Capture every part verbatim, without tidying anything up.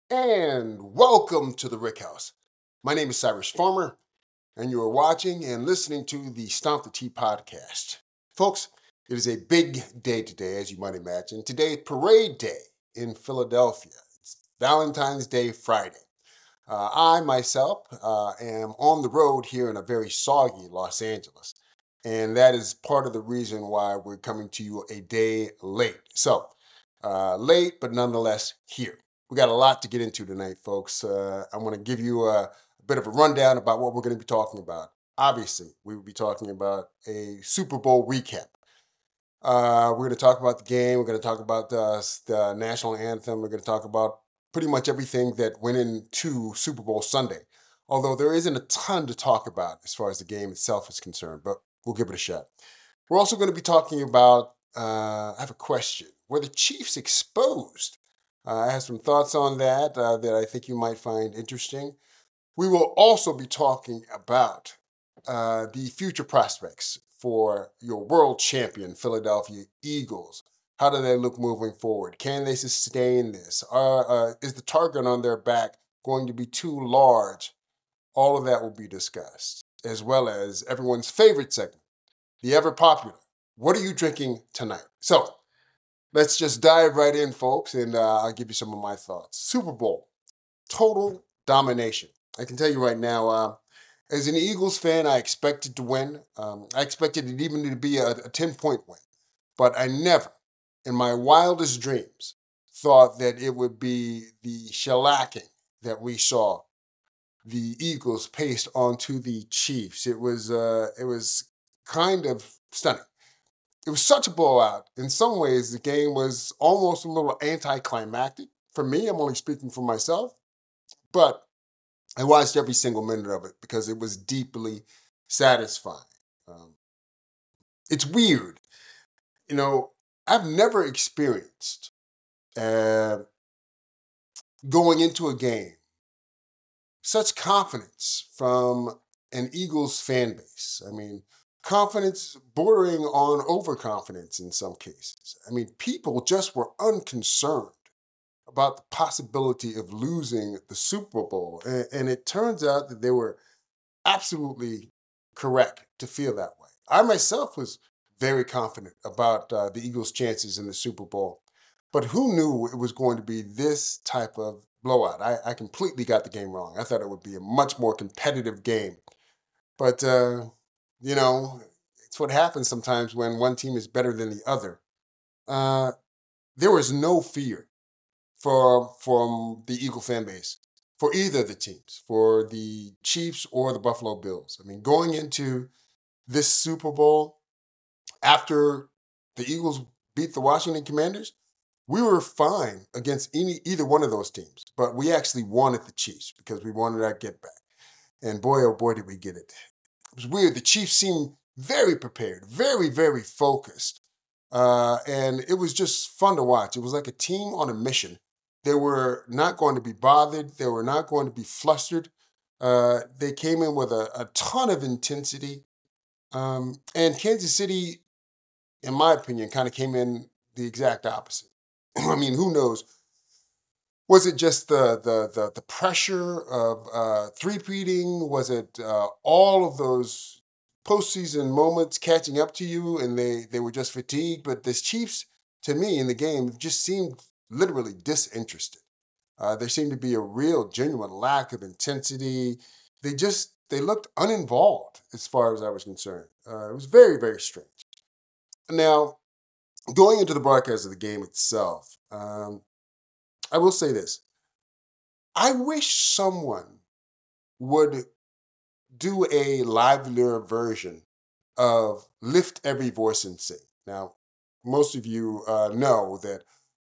And welcome to the Rick House. My name is Cyrus Farmer, and you are watching and listening to the Stomp the Tea podcast. Folks, it is a big day today, as you might imagine. Today is Parade Day in Philadelphia. It's Valentine's Day Friday. Uh, I myself uh, am on the road here in a very soggy Los Angeles, and that is part of the reason why we're coming to you a day late. So, uh, late, but nonetheless here. We got a lot to get into tonight, folks. Uh, I want to give you a, a bit of a rundown about what we're going to be talking about. Obviously, we will be talking about a Super Bowl recap. Uh, we're going to talk about the game. We're going to talk about the, the national anthem. We're going to talk about pretty much everything that went into Super Bowl Sunday. Although there isn't a ton to talk about as far as the game itself is concerned, but we'll give it a shot. We're also going to be talking about, uh, I have a question. Were the Chiefs exposed? Uh, I have some thoughts on that uh, that I think you might find interesting. We will also be talking about uh, the future prospects for your world champion Philadelphia Eagles. How do they look moving forward? Can they sustain this? Uh, uh, is the target on their back going to be too large? All of that will be discussed, as well as everyone's favorite segment, the ever popular, what are you drinking tonight? So let's just dive right in, folks, and uh, I'll give you some of my thoughts. Super Bowl, total domination. I can tell you right now, uh, as an Eagles fan, I expected to win. Um, I expected it even to be a, a ten-point win. But I never, in my wildest dreams, thought that it would be the shellacking that we saw the Eagles paste onto the Chiefs. It was uh, it was kind of stunning. It was such a blowout. In some ways, the game was almost a little anticlimactic. For me, I'm only speaking for myself, but I watched every single minute of it because it was deeply satisfying. Um, it's weird. You know, I've never experienced uh, going into a game such confidence from an Eagles fan base. I mean, confidence bordering on overconfidence in some cases. I mean, people just were unconcerned about the possibility of losing the Super Bowl. And, and it turns out that they were absolutely correct to feel that way. I myself was very confident about uh, the Eagles' chances in the Super Bowl. But who knew it was going to be this type of blowout? I, I completely got the game wrong. I thought it would be a much more competitive game. But, uh, you know, it's what happens sometimes when one team is better than the other. Uh, there was no fear for, from the Eagle fan base for either of the teams, for the Chiefs or the Buffalo Bills. I mean, going into this Super Bowl after the Eagles beat the Washington Commanders, we were fine against any either one of those teams, but we actually wanted the Chiefs because we wanted our get back. And boy, oh boy, did we get it. It was weird. The Chiefs seemed very prepared, very, very focused. Uh, and it was just fun to watch. It was like a team on a mission. They were not going to be bothered. They were not going to be flustered. Uh, they came in with a, a ton of intensity. Um, and Kansas City, in my opinion, kind of came in the exact opposite. I mean, who knows? Was it just the the the, the pressure of uh, three-peating? Was it uh, all of those postseason moments catching up to you, and they they were just fatigued? But the Chiefs, to me, in the game, just seemed literally disinterested. Uh, there seemed to be a real, genuine lack of intensity. They just they looked uninvolved as far as I was concerned. Uh, it was very, very strange. Now, going into the broadcast of the game itself, um, I will say this. I wish someone would do a livelier version of Lift Every Voice and Sing. Now, most of you uh, know that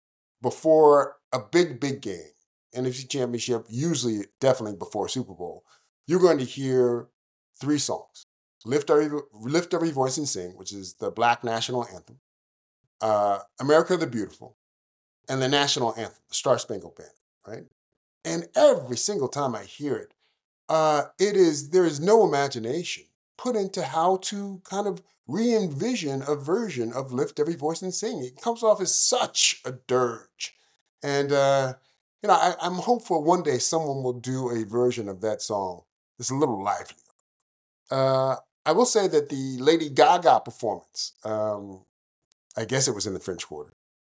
before a big, big game, N F C Championship, usually definitely before Super Bowl, you're going to hear three songs. Lift Every, Lift Every Voice and Sing, which is the Black National Anthem, uh, America the Beautiful, and the National Anthem, the Star Spangled Banner, right? And every single time I hear it, uh, it is there is no imagination put into how to kind of re-envision a version of Lift Every Voice and Sing. It comes off as such a dirge. And uh, you know, I, I'm hopeful one day someone will do a version of that song that's a little lively. Uh, I will say that the Lady Gaga performance, um, I guess it was in the French Quarter,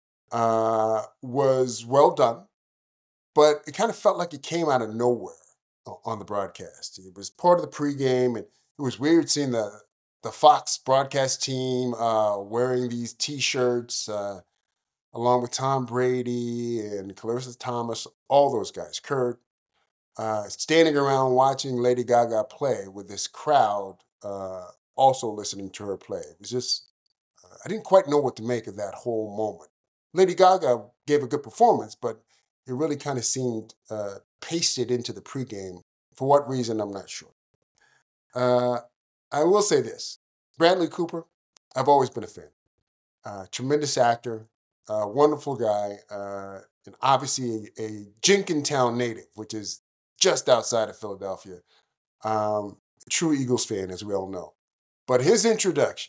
uh, was well done, but it kind of felt like it came out of nowhere on the broadcast. It was part of the pregame, and it was weird seeing the the Fox broadcast team uh, wearing these T-shirts, uh, along with Tom Brady and Clarissa Thomas, all those guys, Kurt, uh, standing around watching Lady Gaga play with this crowd uh, also listening to her play. It was just, uh, I didn't quite know what to make of that whole moment. Lady Gaga gave a good performance, but it really kind of seemed uh, pasted into the pregame. For what reason, I'm not sure. Uh, I will say this. Bradley Cooper, I've always been a fan. Uh, tremendous actor, uh, wonderful guy, uh, and obviously a, a Jenkintown native, which is just outside of Philadelphia. Um, true Eagles fan, as we all know. But his introduction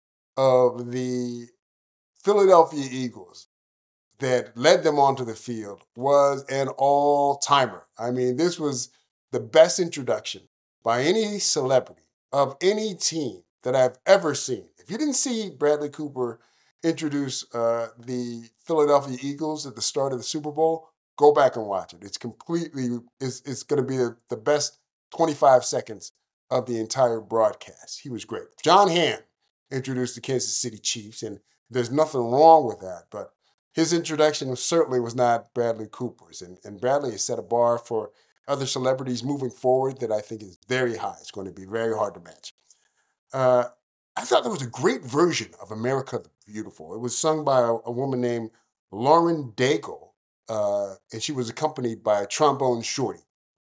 of the Philadelphia Eagles that led them onto the field was an all-timer. I mean, this was the best introduction by any celebrity of any team that I've ever seen. If you didn't see Bradley Cooper introduce uh, the Philadelphia Eagles at the start of the Super Bowl, go back and watch it. It's completely, it's, it's going to be the, the best twenty-five seconds of the entire broadcast. He was great. John Hamm introduced the Kansas City Chiefs, and there's nothing wrong with that, but his introduction certainly was not Bradley Cooper's. And, and Bradley has set a bar for other celebrities moving forward that I think is very high. It's going to be very hard to match. Uh, I thought there was a great version of America the Beautiful. It was sung by a, a woman named Lauren Daigle, uh, and she was accompanied by a trombone shorty.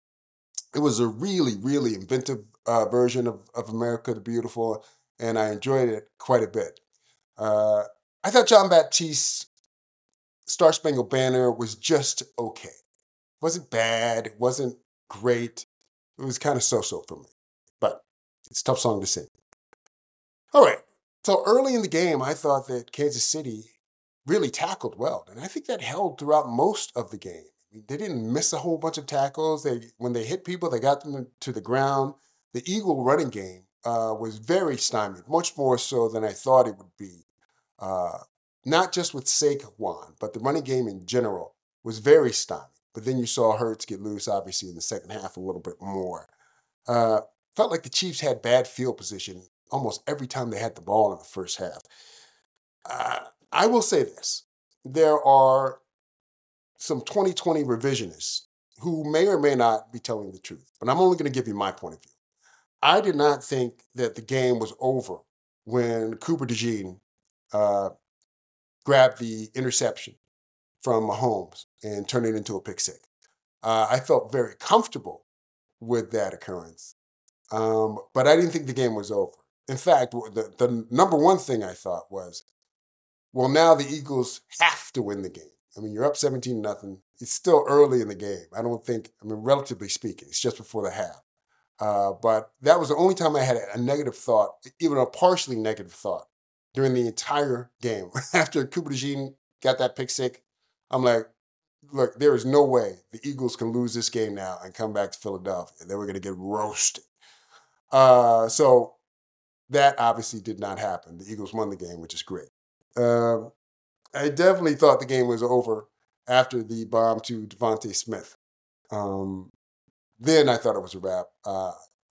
It was a really, really inventive uh, version of, of America the Beautiful, and I enjoyed it quite a bit. Uh, I thought John Baptiste's Star Spangled Banner was just okay. It wasn't bad. It wasn't great. It was kind of so-so for me. But it's a tough song to sing. All right. So early in the game, I thought that Kansas City really tackled well. And I think that held throughout most of the game. I mean, they didn't miss a whole bunch of tackles. They, when they hit people, they got them to the ground. The Eagle running game uh, was very stymied, much more so than I thought it would be. Uh, Not just with Saquon, but the running game in general was very stymied. But then you saw Hurts get loose, obviously, in the second half a little bit more. Uh, felt like the Chiefs had bad field position almost every time they had the ball in the first half. Uh, I will say this. There are some twenty twenty revisionists who may or may not be telling the truth, but I'm only going to give you my point of view. I did not think that the game was over when Cooper DeJean uh, grabbed the interception from Mahomes and turned it into a pick six. Uh, I felt very comfortable with that occurrence, um, but I didn't think the game was over. In fact, the, the number one thing I thought was, well, now the Eagles have to win the game. I mean, you're up seventeen nothing. It's still early in the game. I don't think, I mean, relatively speaking, it's just before the half. Uh, but that was the only time I had a negative thought, even a partially negative thought, during the entire game. After Cooper DeJean got that pick six, I'm like, look, there is no way the Eagles can lose this game now and come back to Philadelphia. They were going to get roasted. Uh, so that obviously did not happen. The Eagles won the game, which is great. Um, I definitely thought the game was over after the bomb to Devontae Smith. Um, then I thought it was a wrap. Uh,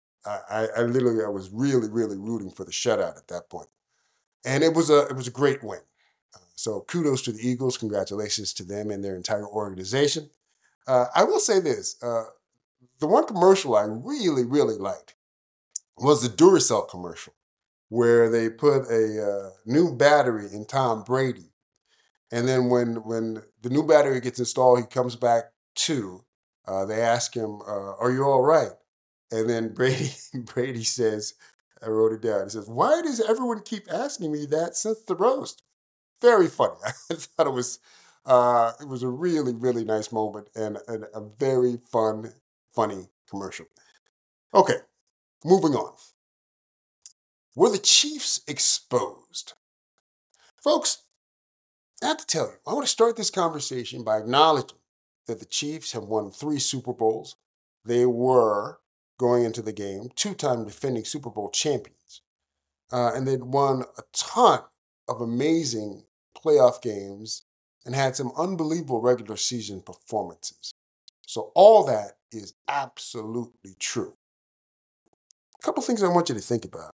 I, I literally, I was really, really rooting for the shutout at that point. And it was a, it was a great win. Uh, so kudos to the Eagles. Congratulations to them and their entire organization. Uh, I will say this. Uh, the one commercial I really, really liked was the Duracell commercial, where they put a uh, new battery in Tom Brady. And then when, when the new battery gets installed, he comes back to, uh, they ask him, uh, are you all right? And then Brady Brady says, I wrote it down. He says, why does everyone keep asking me that since the roast? Very funny. I thought it was uh, it was a really, really nice moment and, and a very fun, funny commercial. Okay, moving on. Were the Chiefs exposed? Folks, I have to tell you, I want to start this conversation by acknowledging that the Chiefs have won three Super Bowls. They were, going into the game, two-time defending Super Bowl champions. Uh, and they'd won a ton of amazing playoff games and had some unbelievable regular season performances. So all that is absolutely true. A couple things I want you to think about.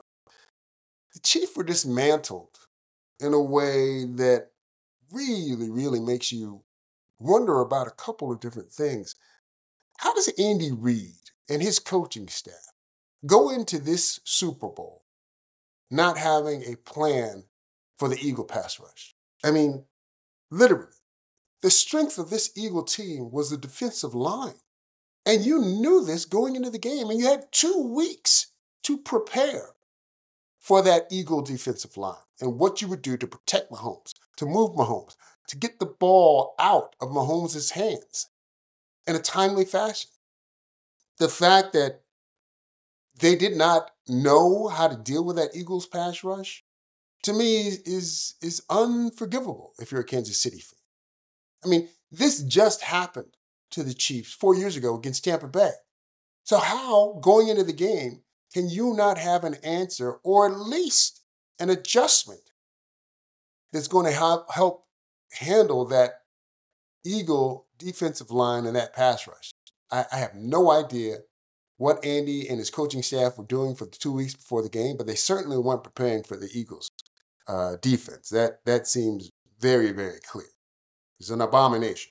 The Chiefs were dismantled in a way that really, really makes you wonder about a couple of different things. How does Andy Reid and his coaching staff go into this Super Bowl not having a plan for the Eagle pass rush? I mean, literally, the strength of this Eagle team was the defensive line. And you knew this going into the game, and you had two weeks to prepare for that Eagle defensive line and what you would do to protect Mahomes, to move Mahomes, to get the ball out of Mahomes' hands in a timely fashion. The fact that they did not know how to deal with that Eagles pass rush, to me, is, is unforgivable if you're a Kansas City fan. I mean, this just happened to the Chiefs four years ago against Tampa Bay. So how, going into the game, can you not have an answer or at least an adjustment that's going to help, help handle that Eagle defensive line and that pass rush? I, I have no idea what Andy and his coaching staff were doing for the two weeks before the game, but they certainly weren't preparing for the Eagles' uh, defense. That, that seems very, very clear. It's an abomination.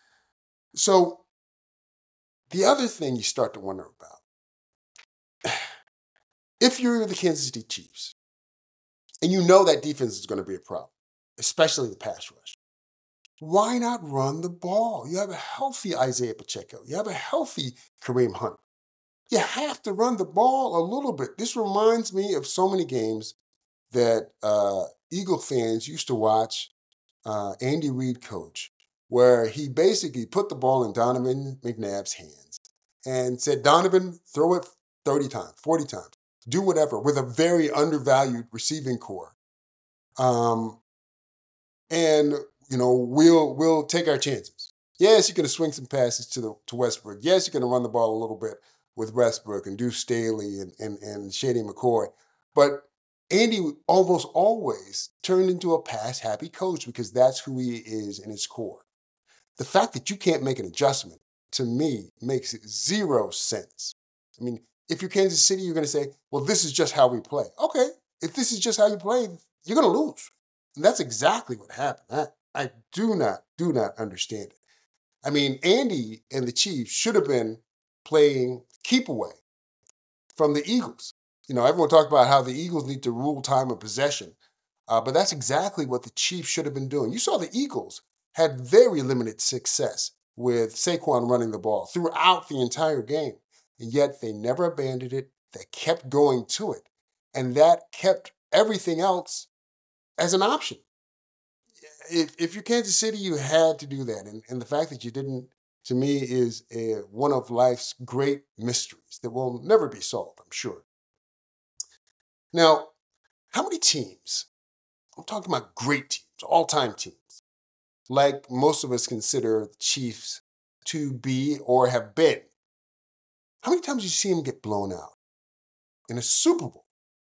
So the other thing you start to wonder about, if you're the Kansas City Chiefs and you know that defense is going to be a problem, especially the pass rush, why not run the ball? You have a healthy Isaiah Pacheco. You have a healthy Kareem Hunt. You have to run the ball a little bit. This reminds me of so many games that uh, Eagle fans used to watch uh, Andy Reid coach, where he basically put the ball in Donovan McNabb's hands and said, Donovan, throw it thirty times, forty times, do whatever, with a very undervalued receiving core. Um, and, you know, we'll we'll take our chances. Yes, you're going to swing some passes to the to Westbrook. Yes, you're going to run the ball a little bit with Westbrook and Deuce Staley and, and, and Shady McCoy. But Andy almost always turned into a pass-happy coach because that's who he is in his core. The fact that you can't make an adjustment, to me, makes zero sense. I mean, if you're Kansas City, you're going to say, well, this is just how we play. Okay, if this is just how you play, you're going to lose. And that's exactly what happened. I, I do not, do not understand it. I mean, Andy and the Chiefs should have been playing keep away from the Eagles. You know, everyone talked about how the Eagles need to rule time of possession, uh, but that's exactly what the Chiefs should have been doing. You saw the Eagles had very limited success with Saquon running the ball throughout the entire game, and yet they never abandoned it. They kept going to it, and that kept everything else as an option. If, if you're Kansas City, you had to do that, and, and the fact that you didn't, to me, is a, one of life's great mysteries that will never be solved, I'm sure. Now, how many teams, I'm talking about great teams, all-time teams, like most of us consider the Chiefs to be or have been, how many times do you see them get blown out? In a Super Bowl?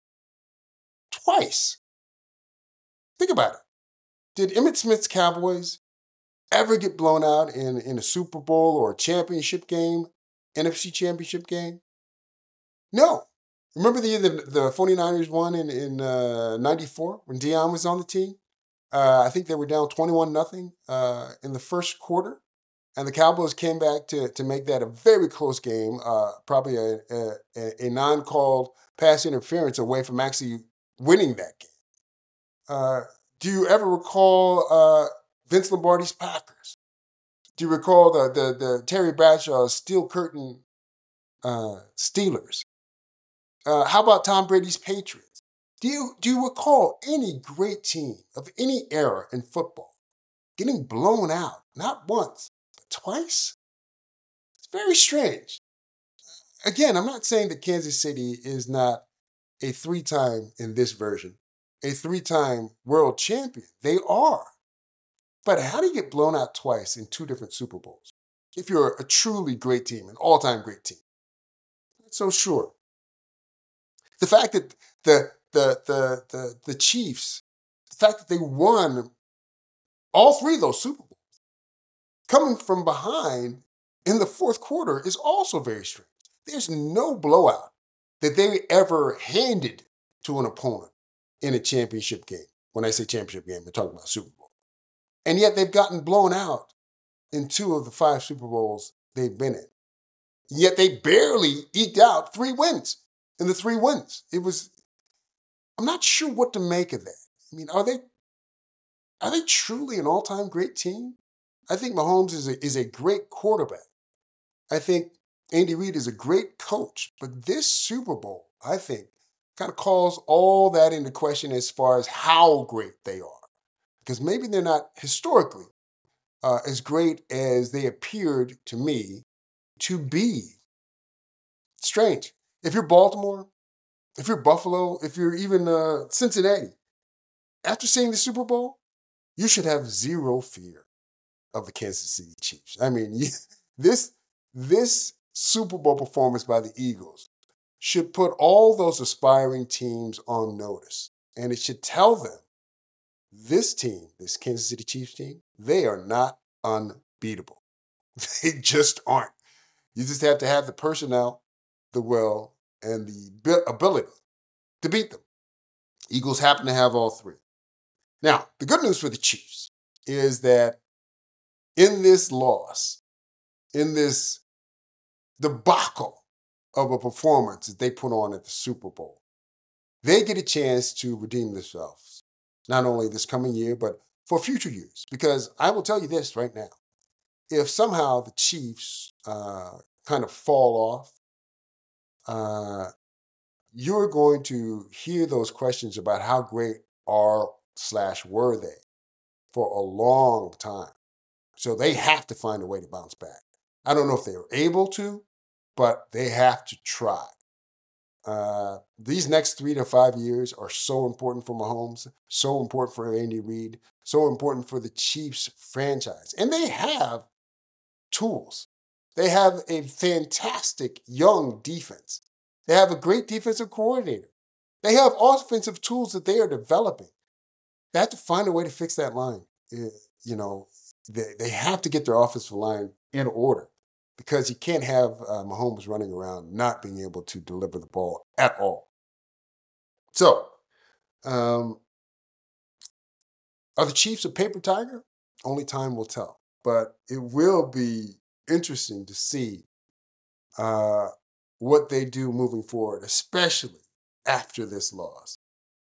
Twice. Think about it. Did Emmitt Smith's Cowboys ever get blown out in, in a Super Bowl or a championship game, N F C championship game? No. Remember the year the, the 49ers won in, in uh, ninety-four when Deion was on the team? Uh, I think they were down twenty-one nothing uh, in the first quarter. And the Cowboys came back to, to make that a very close game, uh, probably a, a, a non-called pass interference away from actually winning that game. Uh, do you ever recall uh, Vince Lombardi's Packers? Do you recall the, the, the Terry Bradshaw Steel Curtain uh, Steelers? Uh, how about Tom Brady's Patriots? Do you, do you recall any great team of any era in football getting blown out, not once, but twice? It's very strange. Again, I'm not saying that Kansas City is not a three-time, in this version, a three-time world champion. They are. But how do you get blown out twice in two different Super Bowls? If you're a truly great team, an all-time great team. Not so sure. The fact that the the the the, the Chiefs, the fact that they won all three of those Super Bowls, coming from behind in the fourth quarter is also very strange. There's no blowout that they ever handed to an opponent in a championship game. When I say championship game, I'm talking about Super Bowl. And yet they've gotten blown out in two of the five Super Bowls they've been in. Yet they barely eked out three wins in the three wins. It was, I'm not sure what to make of that. I mean, are they are they truly an all-time great team? I think Mahomes is a, is a great quarterback. I think Andy Reid is a great coach. But this Super Bowl, I think, kind of calls all that into question as far as how great they are. Because maybe they're not historically uh, as great as they appeared to me to be. Strange. If you're Baltimore, if you're Buffalo, if you're even uh, Cincinnati, after seeing the Super Bowl, you should have zero fear of the Kansas City Chiefs. I mean, you, this, this Super Bowl performance by the Eagles should put all those aspiring teams on notice. And it should tell them, this team, this Kansas City Chiefs team, they are not unbeatable. They just aren't. You just have to have the personnel, the will, and the ability to beat them. Eagles happen to have all three. Now, the good news for the Chiefs is that in this loss, in this debacle of a performance that they put on at the Super Bowl, they get a chance to redeem themselves, not only this coming year, but for future years. Because I will tell you this right now. If somehow the Chiefs uh, kind of fall off, uh, you're going to hear those questions about how great are slash were they for a long time. So they have to find a way to bounce back. I don't know if they are able to, but they have to try. Uh, these next three to five years are so important for Mahomes, so important for Andy Reid, so important for the Chiefs franchise. And they have tools. They have a fantastic young defense. They have a great defensive coordinator. They have offensive tools that they are developing. They have to find a way to fix that line. You know, they, they have to get their offensive line in order because you can't have uh, Mahomes running around not being able to deliver the ball at all. So, um, are the Chiefs a paper tiger? Only time will tell. But it will be interesting to see uh, what they do moving forward, especially after this loss.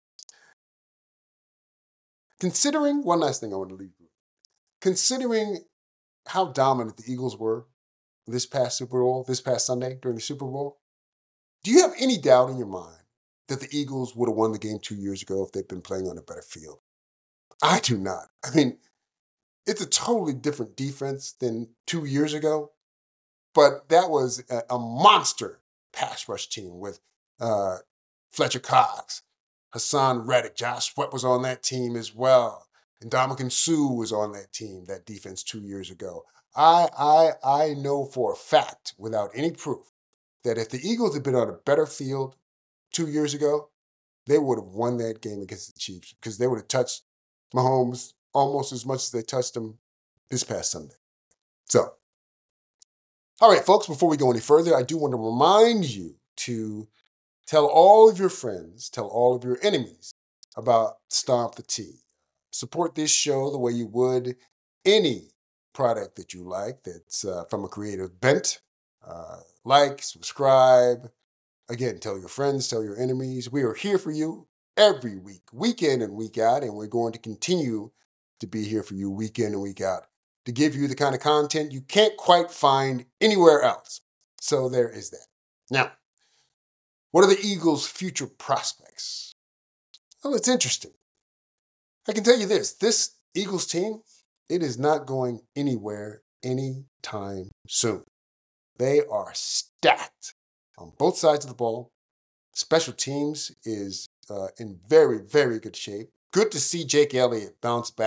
Considering, one last thing I want to leave you with, considering how dominant the Eagles were this past Super Bowl, this past Sunday during the Super Bowl, do you have any doubt in your mind that the Eagles would have won the game two years ago if they'd been playing on a better field? I do not. I mean, it's a totally different defense than two years ago, but that was a, a monster pass rush team with uh, Fletcher Cox, Hassan Reddick, Josh Sweat was on that team as well, and Ndamukong Suh was on that team, that defense two years ago. I, I, I know for a fact, without any proof, that if the Eagles had been on a better field two years ago, they would have won that game against the Chiefs because they would have touched Mahomes almost as much as they touched him this past Sunday. So, all right, folks, before we go any further, I do want to remind you to tell all of your friends, tell all of your enemies about Stomp the Tea. Support this show the way you would any product that you like that's uh, from a creative bent. Uh, like, subscribe. Again, tell your friends, tell your enemies. We are here for you every week, week in and week out, and we're going to continue to be here for you week in and week out to give you the kind of content you can't quite find anywhere else. So there is that. Now, what are the Eagles' future prospects? Well, it's interesting. I can tell you this. This Eagles team, it is not going anywhere anytime soon. They are stacked on both sides of the ball. Special teams is uh, in very, very good shape. Good to see Jake Elliott bounce back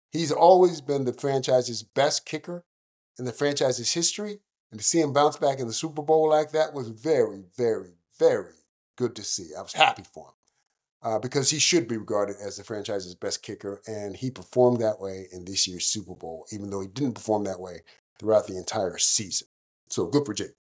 He's always been the franchise's best kicker in the franchise's history. And to see him bounce back in the Super Bowl like that was very, very, very good to see. I was happy for him uh, because he should be regarded as the franchise's best kicker, and he performed that way in this year's Super Bowl, even though he didn't perform that way throughout the entire season. So good for Jake.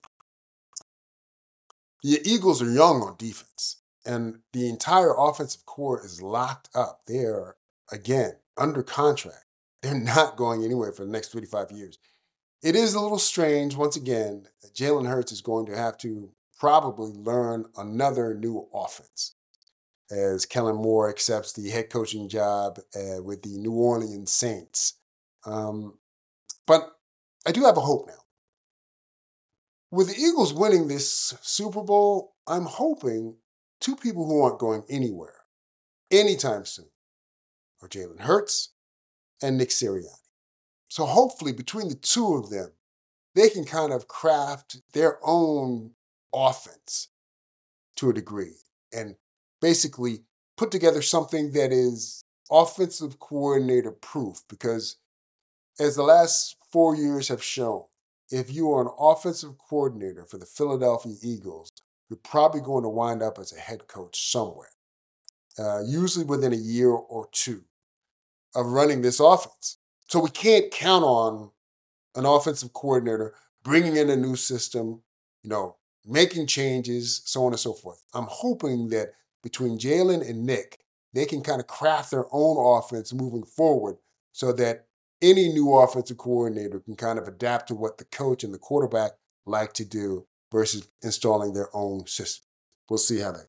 The Eagles are young on defense, and the entire offensive core is locked up. They are, again, under contract. They're not going anywhere for the next three to five years. It is a little strange, once again, that Jalen Hurts is going to have to probably learn another new offense as Kellen Moore accepts the head coaching job uh, with the New Orleans Saints. Um, but I do have a hope now. With the Eagles winning this Super Bowl, I'm hoping two people who aren't going anywhere anytime soon are Jalen Hurts and Nick Sirianni. So hopefully between the two of them, they can kind of craft their own offense to a degree and basically put together something that is offensive coordinator proof, because as the last four years have shown, if you are an offensive coordinator for the Philadelphia Eagles, you're probably going to wind up as a head coach somewhere, uh, usually within a year or two of running this offense. So we can't count on an offensive coordinator bringing in a new system, you know, making changes, so on and so forth. I'm hoping that between Jalen and Nick, they can kind of craft their own offense moving forward so that any new offensive coordinator can kind of adapt to what the coach and the quarterback like to do versus installing their own system. We'll see how that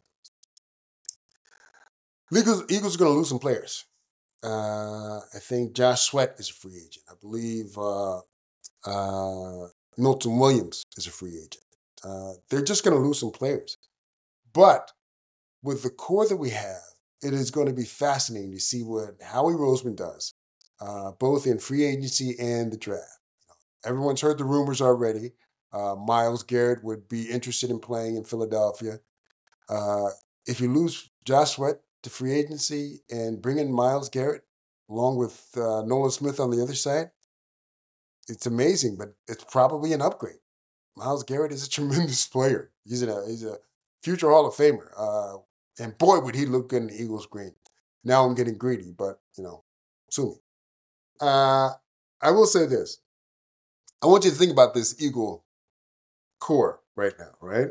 goes. Eagles, Eagles are going to lose some players. Uh, I think Josh Sweat is a free agent. I believe uh, uh, Milton Williams is a free agent. Uh, they're just going to lose some players. But with the core that we have, it is going to be fascinating to see what Howie Roseman does, uh, both in free agency and the draft. Everyone's heard the rumors already. Uh, Myles Garrett would be interested in playing in Philadelphia. Uh, if you lose Josh Sweat to free agency and bring in Myles Garrett along with uh, Nolan Smith on the other side, it's amazing, but it's probably an upgrade. Myles Garrett is a tremendous player. He's a, he's a future Hall of Famer. Uh, and boy, would he look good in the Eagles green. Now I'm getting greedy, but, you know, sue me. Uh, I will say this. I want you to think about this Eagle core right now, right?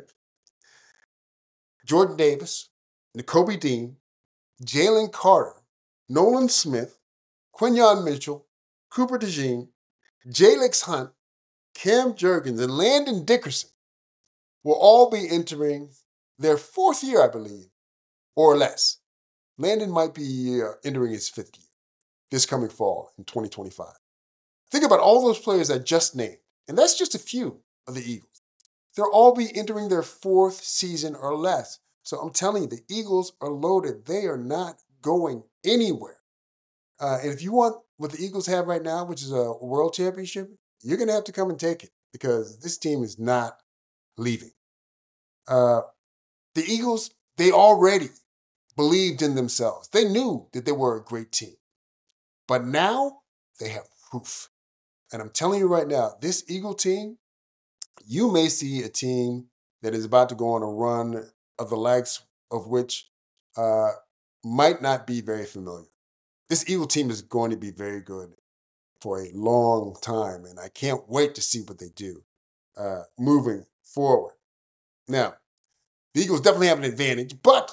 Jordan Davis, Nakobe Dean, Jalen Carter, Nolan Smith, Quinyon Mitchell, Cooper DeJean, Jalix Hunt, Cam Jurgens, and Landon Dickerson will all be entering their fourth year, I believe, or less. Landon might be uh, entering his fifth year this coming fall in twenty twenty-five. Think about all those players I just named, and that's just a few of the Eagles. They'll all be entering their fourth season or less. So I'm telling you, the Eagles are loaded. They are not going anywhere. Uh, and if you want what the Eagles have right now, which is a world championship, you're going to have to come and take it because this team is not leaving. Uh, the Eagles, they already believed in themselves. They knew that they were a great team. But now they have proof. And I'm telling you right now, this Eagle team, you may see a team that is about to go on a run of the likes of which uh, might not be very familiar. This Eagle team is going to be very good for a long time, and I can't wait to see what they do uh, moving forward. Now, the Eagles definitely have an advantage, but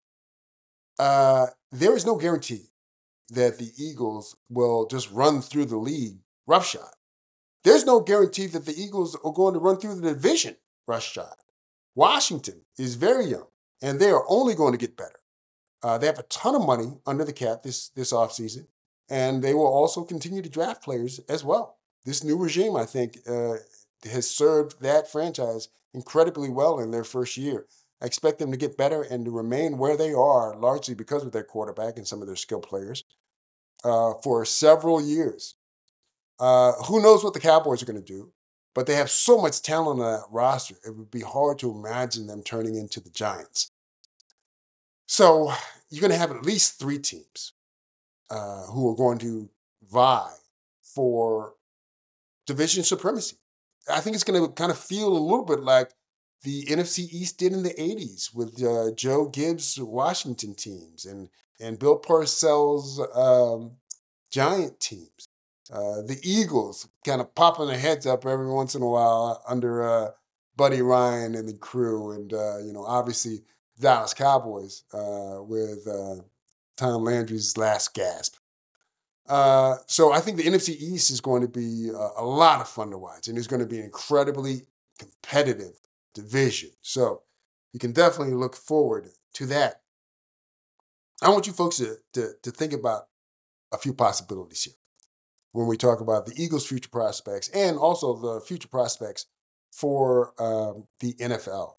uh, there is no guarantee that the Eagles will just run through the league roughshod. There's no guarantee that the Eagles are going to run through the division roughshod. Washington is very young, and they are only going to get better. Uh, they have a ton of money under the cap this, this offseason, and they will also continue to draft players as well. This new regime, I think, uh, has served that franchise incredibly well in their first year. I expect them to get better and to remain where they are, largely because of their quarterback and some of their skill players, uh, for several years. Uh, who knows what the Cowboys are going to do, but they have so much talent on that roster, it would be hard to imagine them turning into the Giants. So you're going to have at least three teams uh, who are going to vie for division supremacy. I think it's going to kind of feel a little bit like the N F C East did in the eighties with uh, Joe Gibbs' Washington teams and, and Bill Parcells' um, Giant teams. Uh, the Eagles kind of popping their heads up every once in a while under uh, Buddy Ryan and the crew. And, uh, you know, obviously Dallas Cowboys uh, with uh, Tom Landry's last gasp. Uh, so I think the N F C East is going to be a, a lot of fun to watch, and it's going to be an incredibly competitive division. So you can definitely look forward to that. I want you folks to, to, to think about a few possibilities here when we talk about the Eagles' future prospects and also the future prospects for um, the N F L.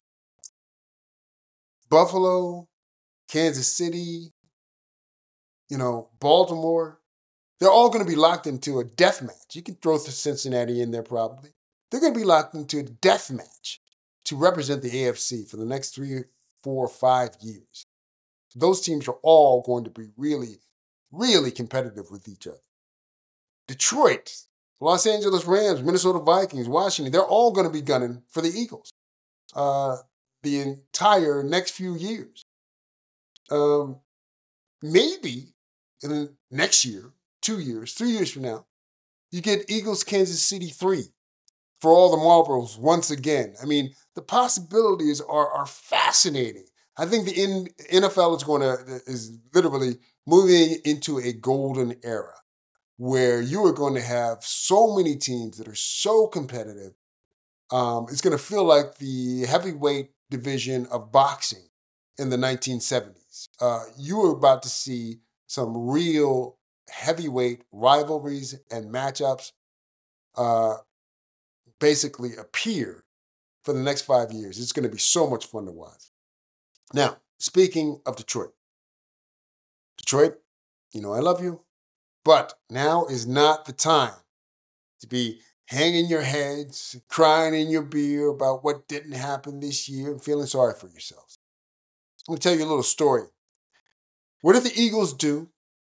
Buffalo, Kansas City, you know, Baltimore, they're all going to be locked into a death match. You can throw Cincinnati in there probably. They're going to be locked into a death match to represent the A F C for the next three, four, five years. Those teams are all going to be really, really competitive with each other. Detroit, Los Angeles Rams, Minnesota Vikings, Washington, they're all going to be gunning for the Eagles uh, the entire next few years. Um, maybe in the next year, two years, three years from now, you get Eagles Kansas City three for all the Marlboros once again. I mean, the possibilities are, are fascinating. I think the N F L is going to is literally moving into a golden era where you are going to have so many teams that are so competitive. Um, it's going to feel like the heavyweight division of boxing in the nineteen seventies. Uh, you are about to see some real heavyweight rivalries and matchups uh, basically appear for the next five years. It's going to be so much fun to watch. Now, speaking of Detroit, Detroit, you know I love you, but now is not the time to be hanging your heads, crying in your beer about what didn't happen this year and feeling sorry for yourselves. I'm going to tell you a little story. What did the Eagles do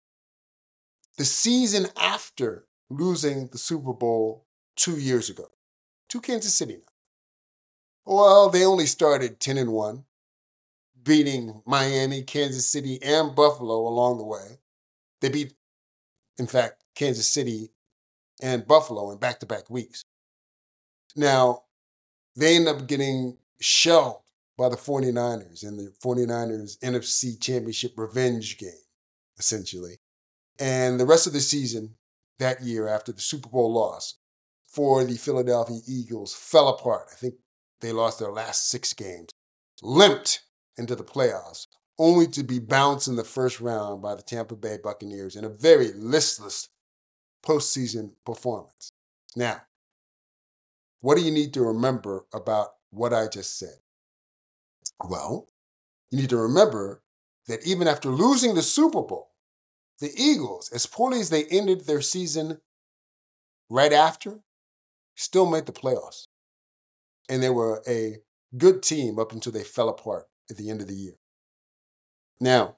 the season after losing the Super Bowl two years ago to Kansas City? Well, they only started ten and one, beating Miami, Kansas City, and Buffalo along the way. They beat, in fact, Kansas City and Buffalo in back-to-back weeks. Now, they end up getting shelled by the 49ers in the 49ers N F C Championship revenge game, essentially. And the rest of the season that year after the Super Bowl loss for the Philadelphia Eagles fell apart. I think they lost their last six games, limped into the playoffs, only to be bounced in the first round by the Tampa Bay Buccaneers in a very listless postseason performance. Now, what do you need to remember about what I just said? Well, you need to remember that even after losing the Super Bowl, the Eagles, as poorly as they ended their season right after, still made the playoffs. And they were a good team up until they fell apart at the end of the year. Now,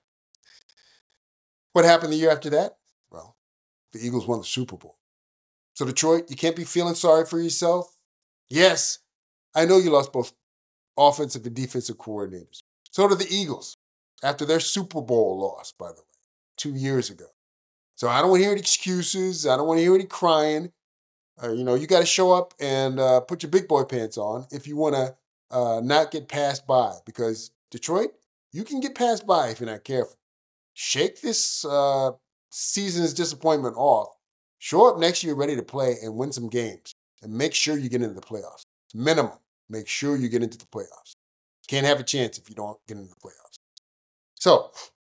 what happened the year after that? Well, the Eagles won the Super Bowl. So Detroit, you can't be feeling sorry for yourself. Yes, I know you lost both offensive and defensive coordinators. So did the Eagles after their Super Bowl loss, by the way, two years ago. So I don't want to hear any excuses. I don't want to hear any crying. Uh, you know, you got to show up and uh, put your big boy pants on if you want to uh, not get passed by. Because Detroit, you can get passed by if you're not careful. Shake this uh, season's disappointment off. Show up next year ready to play and win some games. And make sure you get into the playoffs. Minimum, make sure you get into the playoffs. Can't have a chance if you don't get into the playoffs. So,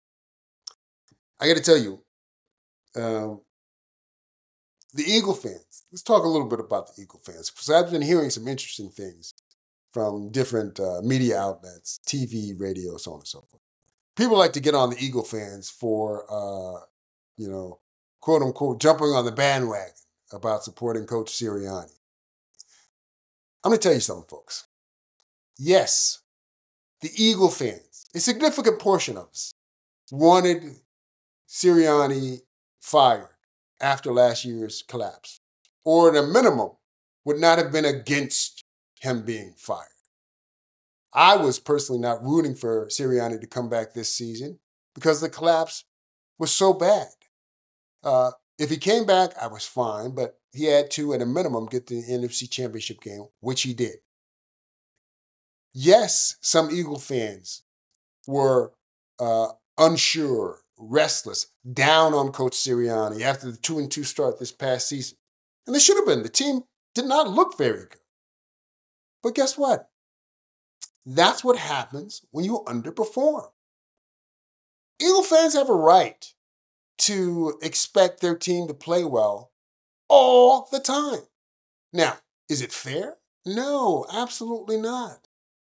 I got to tell you, um, the Eagle fans, let's talk a little bit about the Eagle fans. Because I've been hearing some interesting things from different uh, media outlets, T V, radio, so on and so forth. People like to get on the Eagle fans for, uh, you know, quote unquote, jumping on the bandwagon about supporting Coach Sirianni. I'm going to tell you something, folks. Yes, the Eagle fans, a significant portion of us, wanted Sirianni fired after last year's collapse, or at a minimum, would not have been against him being fired. I was personally not rooting for Sirianni to come back this season because the collapse was so bad. Uh, if he came back, I was fine, but he had to, at a minimum, get the N F C Championship game, which he did. Yes, some Eagle fans were uh, unsure, restless, down on Coach Sirianni after the two and two start this past season. And they should have been. The team did not look very good. But guess what? That's what happens when you underperform. Eagle fans have a right to expect their team to play well all the time. Now, is it fair? No, absolutely not.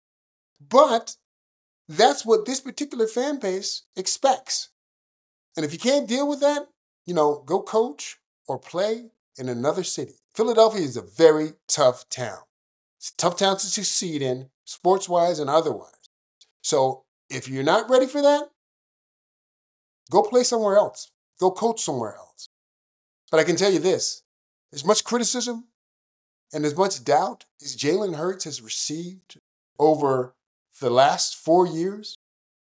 But that's what this particular fan base expects. And if you can't deal with that, you know, go coach or play in another city. Philadelphia is a very tough town. It's a tough town to succeed in, sports-wise and otherwise. So if you're not ready for that, go play somewhere else. Go coach somewhere else. But I can tell you this, as much criticism and as much doubt as Jalen Hurts has received over the last four years,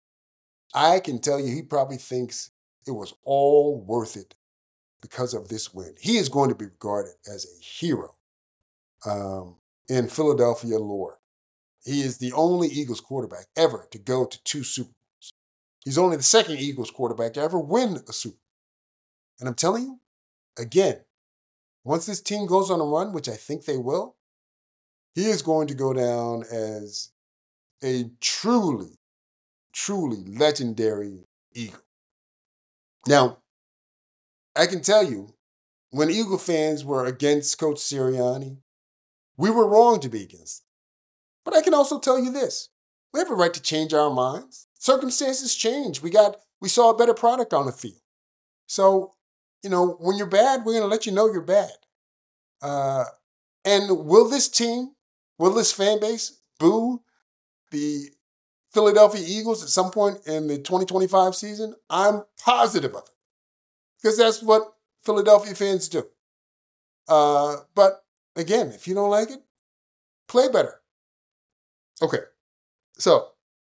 I can tell you he probably thinks it was all worth it because of this win. He is going to be regarded as a hero um, in Philadelphia lore. He is the only Eagles quarterback ever to go to two Super Bowls. He's only the second Eagles quarterback to ever win a Super Bowl. And I'm telling you, again, once this team goes on a run, which I think they will, he is going to go down as a truly, truly legendary Eagle. Now, I can tell you, when Eagle fans were against Coach Sirianni, we were wrong to be against him. But I can also tell you this. We have a right to change our minds. Circumstances change. We got, we saw a better product on the field. So, you know, when you're bad, we're going to let you know you're bad. Uh, and will this team, will this fan base boo the Philadelphia Eagles at some point in the twenty twenty-five season? I'm positive of it. Because that's what Philadelphia fans do. Uh, but again, if you don't like it, play better. Okay, so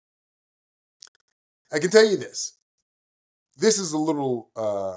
I can tell you this. This is a little, uh,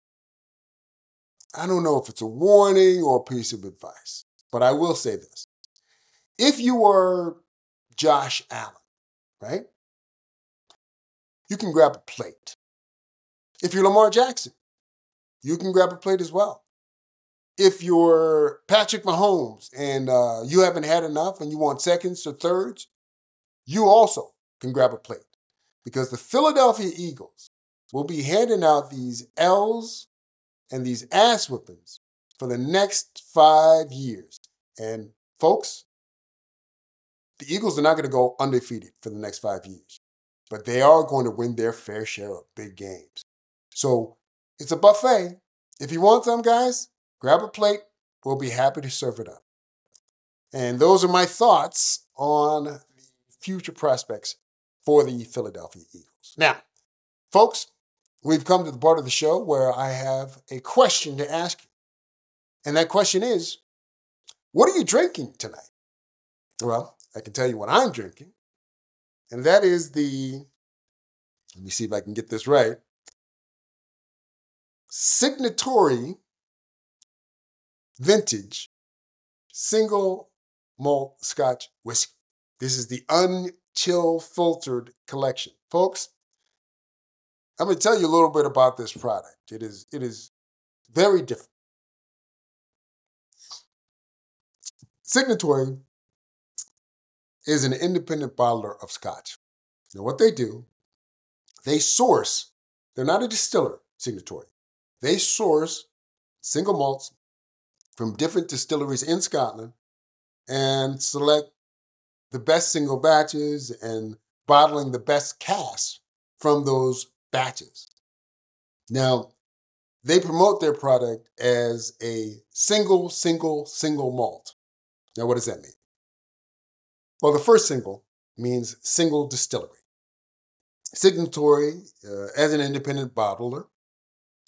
I don't know if it's a warning or a piece of advice, but I will say this. If you were Josh Allen, right, you can grab a plate. If you're Lamar Jackson, you can grab a plate as well. If you're Patrick Mahomes and uh, you haven't had enough and you want seconds or thirds, you also can grab a plate. Because the Philadelphia Eagles will be handing out these L's and these ass whippings for the next five years. And folks, the Eagles are not going to go undefeated for the next five years. But they are going to win their fair share of big games. So it's a buffet. If you want some, guys, grab a plate. We'll be happy to serve it up. And those are my thoughts on the future prospects for the Philadelphia Eagles. Now, folks, we've come to the part of the show where I have a question to ask you. And that question is, what are you drinking tonight? Well, I can tell you what I'm drinking. And that is the, let me see if I can get this right, Signatori Vintage Single Malt Scotch Whiskey. This is the unchill filtered collection. Folks, I'm going to tell you a little bit about this product. It is, it is very different. Signatori is an independent bottler of scotch. Now, what they do, they source, they're not a distiller, Signatori. They source single malts from different distilleries in Scotland and select the best single batches and bottling the best casks from those batches. Now, they promote their product as a single, single, single malt. Now, what does that mean? Well, the first single means single distillery. Signatori, uh, as an independent bottler,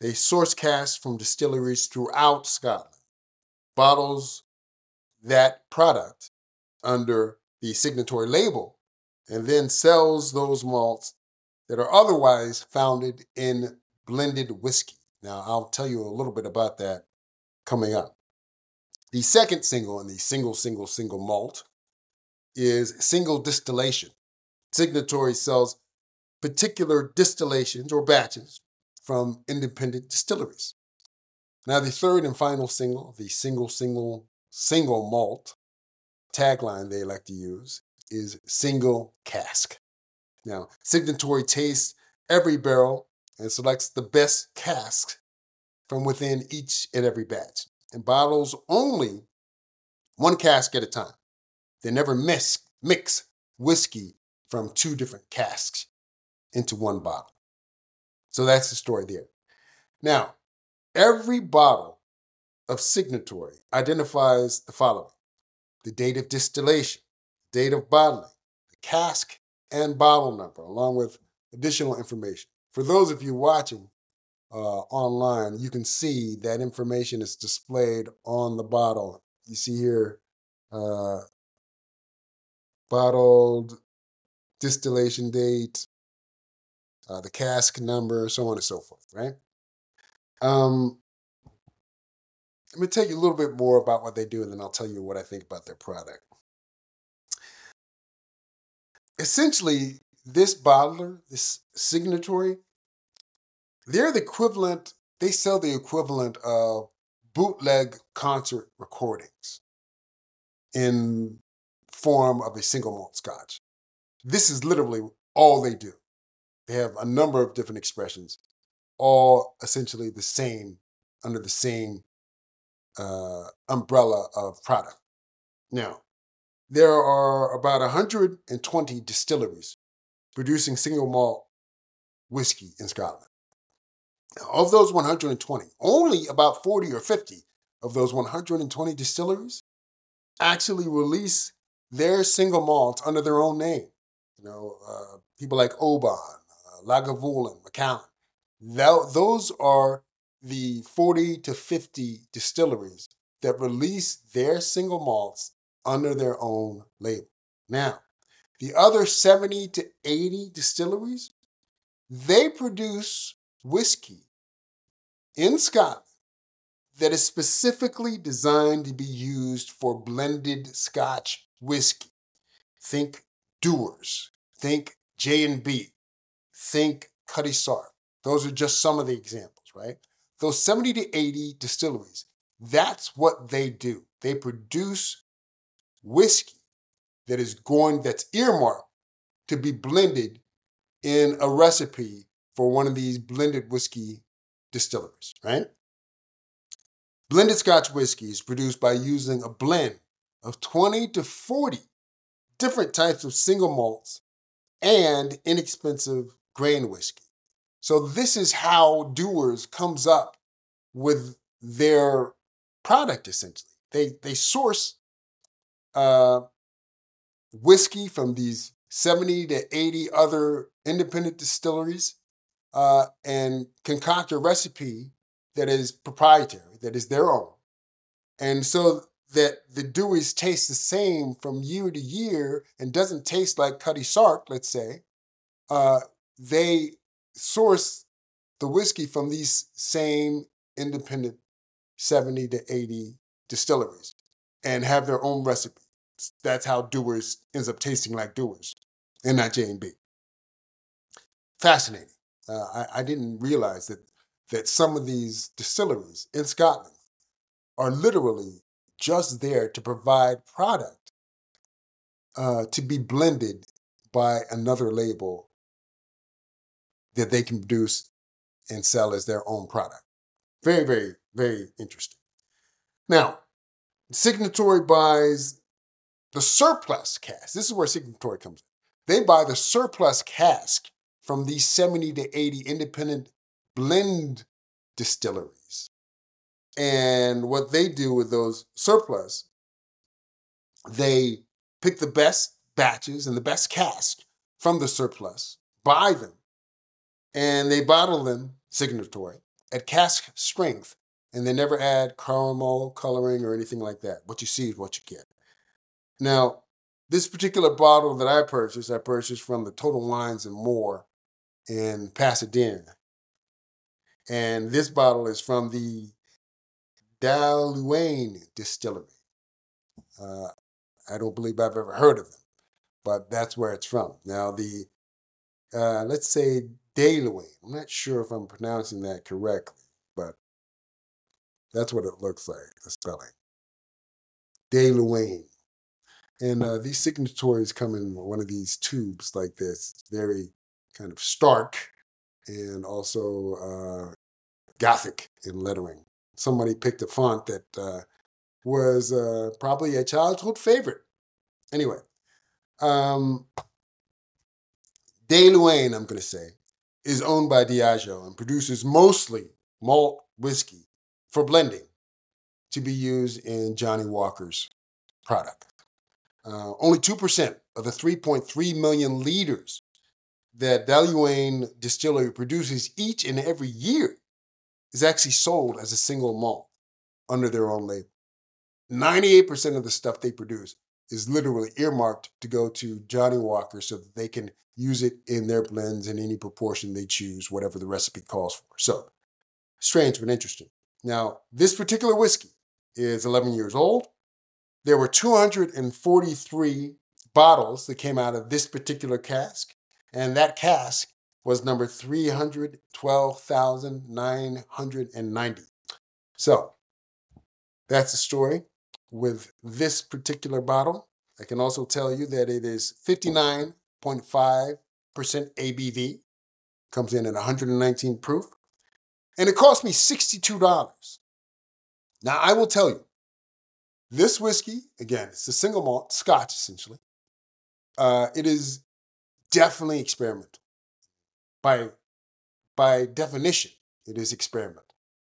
They source casks from distilleries throughout Scotland, bottles that product under the Signatory label, and then sells those malts that are otherwise founded in blended whiskey. Now, I'll tell you a little bit about that coming up. The second single in the single, single, single malt is single distillation. Signatory sells particular distillations or batches from independent distilleries. Now, the third and final single, the single, single, single malt tagline they like to use is single cask. Now, Signatory tastes every barrel and selects the best casks from within each and every batch and bottles only one cask at a time. They never mix, mix whiskey from two different casks into one bottle. So that's the story there. Now, every bottle of Signatory identifies the following: the date of distillation, date of bottling, the cask and bottle number, along with additional information. For those of you watching uh, online, you can see that information is displayed on the bottle. You see here, uh, bottled, distillation date, uh, the cask number, so on and so forth, right? Um, let me tell you a little bit more about what they do, and then I'll tell you what I think about their product. Essentially, this bottler, this Signatory, they're the equivalent, they sell the equivalent of bootleg concert recordings in form of a single malt scotch. This is literally all they do. They have a number of different expressions, all essentially the same, under the same uh, umbrella of product. Now, there are about one hundred twenty distilleries producing single malt whiskey in Scotland. Now, of those one hundred twenty, only about forty or fifty of those one hundred twenty distilleries actually release their single malts under their own name. You know, uh, people like Oban, uh, Lagavulin, Macallan. Th- those are the forty to fifty distilleries that release their single malts under their own label. Now, the other seventy to eighty distilleries, they produce whiskey in Scotland that is specifically designed to be used for blended Scotch whiskey. Think Dewar's, think J and B, think Cutty Sark. Those are just some of the examples, right? Those seventy to eighty distilleries, that's what they do. They produce whiskey that is going, that's earmarked to be blended in a recipe for one of these blended whiskey distilleries, right? Blended Scotch whiskey is produced by using a blend of twenty to forty different types of single malts and inexpensive grain whiskey. So this is how Dewar's comes up with their product, essentially. They, they source uh, whiskey from these seventy to eighty other independent distilleries uh, and concoct a recipe that is proprietary, that is their own. And so that the Dewar's taste the same from year to year and doesn't taste like Cutty Sark, let's say, uh, they source the whiskey from these same independent seventy to eighty distilleries and have their own recipe. That's how Dewar's ends up tasting like Dewar's and not J and B. Fascinating. Uh, I, I didn't realize that that some of these distilleries in Scotland are literally just there to provide product uh, to be blended by another label that they can produce and sell as their own product. Very, very, very interesting. Now, Signatory buys the surplus cask. This is where Signatory comes in. They buy the surplus cask from these seventy to eighty independent blend distilleries. And what they do with those surplus, they pick the best batches and the best cask from the surplus, buy them, and they bottle them, Signatory, at cask strength, and they never add caramel coloring or anything like that. What you see is what you get. Now, this particular bottle that I purchased, I purchased from the Total Wines and More in Pasadena. And this bottle is from the Dalouane Distillery. Uh, I don't believe I've ever heard of them, but that's where it's from. Now, the, uh, let's say Dalouane. I'm not sure if I'm pronouncing that correctly, but that's what it looks like, the spelling. Dalouane. And uh, these signatories come in one of these tubes like this. It's very kind of stark and also uh, Gothic in lettering. Somebody picked a font that uh, was uh, probably a childhood favorite. Anyway, um, Dalouane, I'm going to say, is owned by Diageo and produces mostly malt whiskey for blending to be used in Johnnie Walker's product. Uh, only two percent of the three point three million liters that Dalouane Distillery produces each and every year is actually sold as a single malt under their own label. ninety-eight percent of the stuff they produce is literally earmarked to go to Johnnie Walker so that they can use it in their blends in any proportion they choose, whatever the recipe calls for. So, strange but interesting. Now, this particular whiskey is eleven years old. There were two hundred forty-three bottles that came out of this particular cask, and that cask was number three hundred twelve thousand nine hundred ninety. So, that's the story with this particular bottle. I can also tell you that it is fifty-nine point five percent A B V, comes in at one hundred nineteen proof, and it cost me sixty-two dollars. Now, I will tell you, this whiskey, again, it's a single malt, Scotch essentially, uh, it is definitely experimental. By, by definition, it is experimental.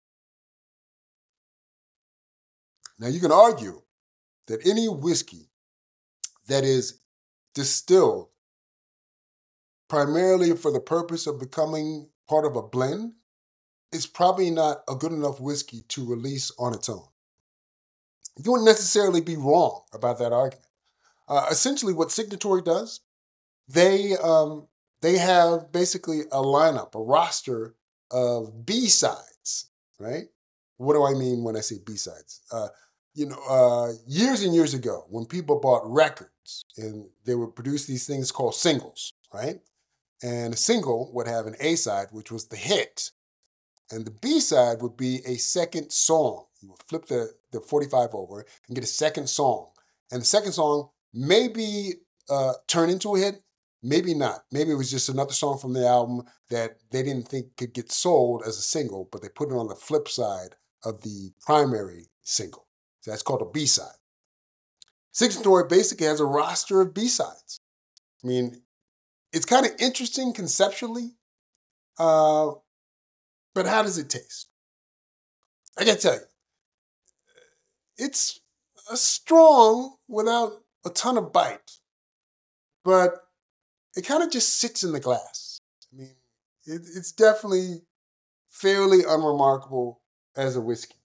Now, you can argue that any whiskey that is distilled primarily for the purpose of becoming part of a blend is probably not a good enough whiskey to release on its own. You wouldn't necessarily be wrong about that argument. Uh, essentially, what Signatory does, they um, they have basically a lineup, a roster of B-sides, right? What do I mean when I say B-sides? Uh, you know, uh, years and years ago, when people bought records and they would produce these things called singles, right? And a single would have an A-side, which was the hit. And the B-side would be a second song. You would flip the, the forty-five over and get a second song. And the second song may be uh, turn into a hit, maybe not. Maybe it was just another song from the album that they didn't think could get sold as a single, but they put it on the flip side of the primary single. So that's called a B-side. Signatory basically has a roster of B-sides. I mean, it's kind of interesting conceptually, uh, but how does it taste? I gotta tell you, it's a strong without a ton of bite, but it kind of just sits in the glass. I mean, it, it's definitely fairly unremarkable as a whiskey.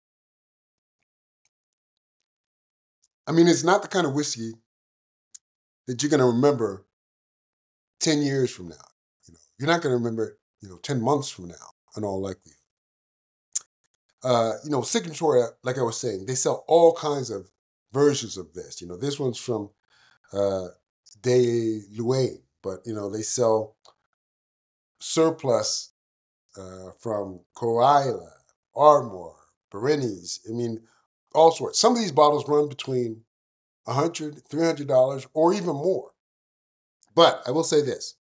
I mean, it's not the kind of whiskey that you're gonna remember ten years from now. You know, you're not gonna remember it, you know, ten months from now, in all likelihood. Uh, you know, Signatory, like I was saying, they sell all kinds of versions of this. You know, this one's from uh, Dalouane, but, you know, they sell surplus uh, from Koala, Ardmore, Berenice. I mean, all sorts. Some of these bottles run between one hundred dollars, three hundred dollars, or even more. But I will say this.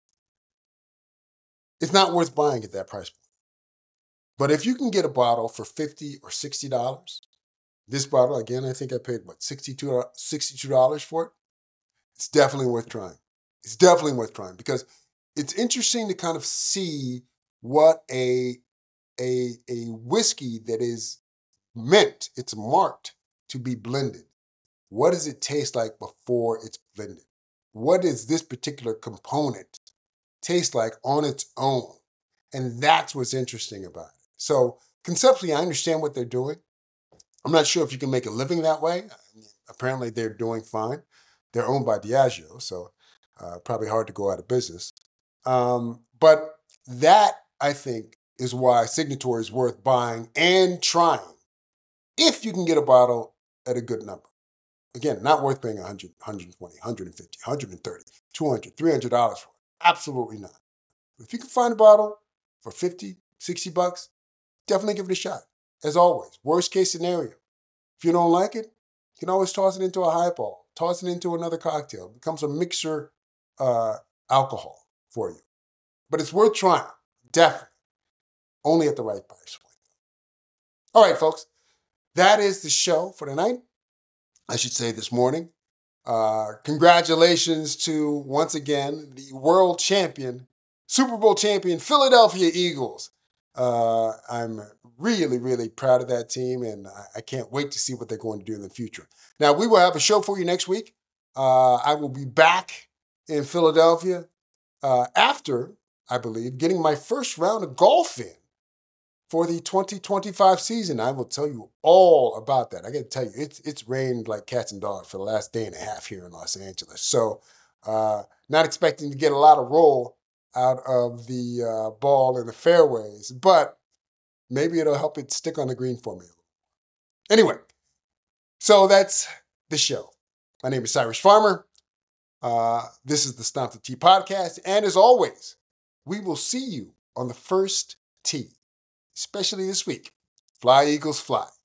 It's not worth buying at that price point. But if you can get a bottle for fifty dollars or sixty dollars, this bottle, again, I think I paid, what, sixty-two dollars for it? It's definitely worth trying. It's definitely worth trying because it's interesting to kind of see what a, a, a whiskey that is meant, it's marked to be blended. What does it taste like before it's blended? What does this particular component taste like on its own? And that's what's interesting about it. So conceptually, I understand what they're doing. I'm not sure if you can make a living that way. Apparently, they're doing fine. They're owned by Diageo, so uh, probably hard to go out of business. Um, but that, I think, is why Signature is worth buying and trying if you can get a bottle at a good number. Again, not worth paying one hundred, one twenty, one fifty, one thirty, two hundred, three hundred dollars for it. Absolutely not. But if you can find a bottle for fifty, sixty bucks, definitely give it a shot. As always, worst case scenario, if you don't like it, you can always toss it into a highball, toss it into another cocktail. It becomes a mixer uh, alcohol for you. But it's worth trying, definitely. Only at the right price point. All right, folks, that is the show for tonight. I should say this morning. Uh, congratulations to, once again, the world champion, Super Bowl champion, Philadelphia Eagles. Uh, I'm really, really proud of that team, and I, I can't wait to see what they're going to do in the future. Now, we will have a show for you next week. Uh, I will be back in Philadelphia uh, after, I believe, getting my first round of golf in for the twenty twenty-five season. I will tell you all about that. I got to tell you, it's it's rained like cats and dogs for the last day and a half here in Los Angeles. So uh, not expecting to get a lot of roll out of the uh, ball in the fairways, but maybe it'll help it stick on the green for me. Anyway, so that's the show. My name is Cyrus Farmer. Uh, this is the Stomp the Tee podcast. And as always, we will see you on the first tee. Especially this week. Fly, Eagles, fly.